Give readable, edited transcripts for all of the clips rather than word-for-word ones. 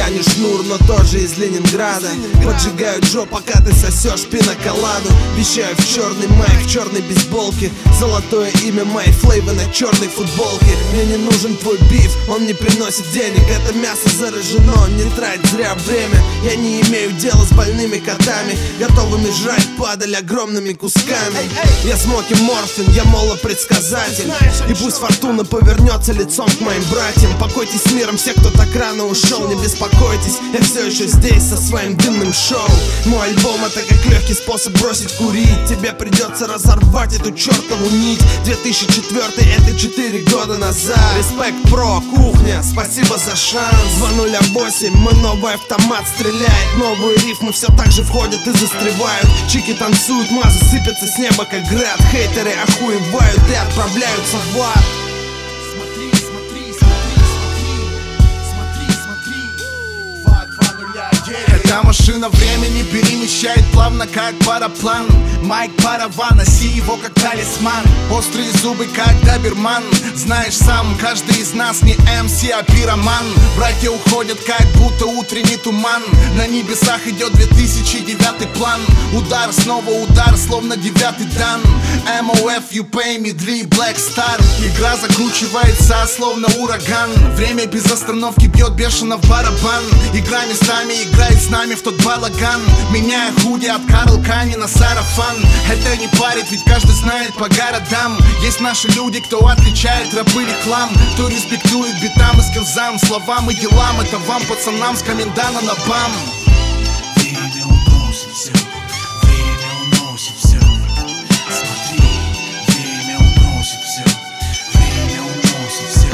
Ваню Шнур, но тоже из Ленинграда. Поджигаю Джо, пока ты сосешь пиноколаду. Вещаю в черный майк, в черной бейсболке. Золотое имя Май Флейва на черной футболке. Мне не нужен твой биф, он не приносит денег. Это мясо заражено, не трать зря время. Я не имею дела с больными котами, готовыми жрать падаль огромными кусками. Я Смоки Морфин, я предсказатель. И пусть фортуна повернется лицом к моим братьям. Покойтесь с миром все, кто так рано ушел. Не беспокойтесь, я все еще здесь со своим дымным шоу. Мой альбом это как легкий способ бросить курить. Тебе придется разорвать эту чертову нить. 2004 это 4 года назад. Респект про кухня, спасибо за шанс. 208, мы новый автомат стреляет. Новые рифмы все так же входят и застревают. Чики танцуют, мазы сыпятся с неба как град. Хейтеры охуевают и отправляются в ад. Смотри, смотри, смотри, смотри, смотри, смотри. Эта машина времени перемещает плавно, как параплан. Майк Параван, носи его как талисман. Острые зубы, как доберман. Знаешь сам, каждый из нас не МС, а пироман. Братья уходят, как будто утренний туман. На небесах идет 2009 план. Удар, снова удар, словно 9-й дан. MOF, you pay me, Dre, Black Star. Игра закручивается, словно ураган. Время без остановки бьет бешено в барабан. Игра местами играет с нами в тот балаган. Меняя худи от Карл Кани на сарафан. Это не парит, ведь каждый знает по городам. Есть наши люди, кто отличает рэп или хлам. Кто респектует битам и скилзам, словам и делам. Это вам, пацанам, с комендана на бам. Время уносит все, время уносит все. Смотри, время уносит все, время уносит все.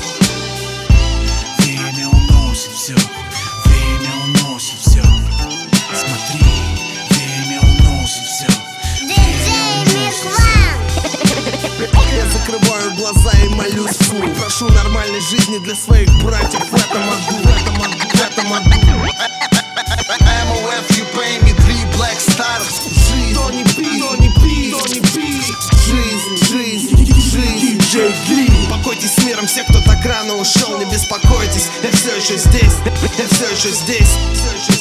Время уносит все, время уносит все. Смотри, время уносит все. Я закрываю глаза и молюсь, фу. Прошу нормальной жизни для своих братьев в этом аду, в этом аду, в этом аду. MOF, you pay me, Dre, Black Star. Жизнь, Тони Пи, Тони Пи, Тони Пи. Жизнь, жизнь, жизнь, Джей Дри. Покойтесь с миром все, кто так рано ушел. Не беспокойтесь, я все еще здесь, я все еще здесь, все еще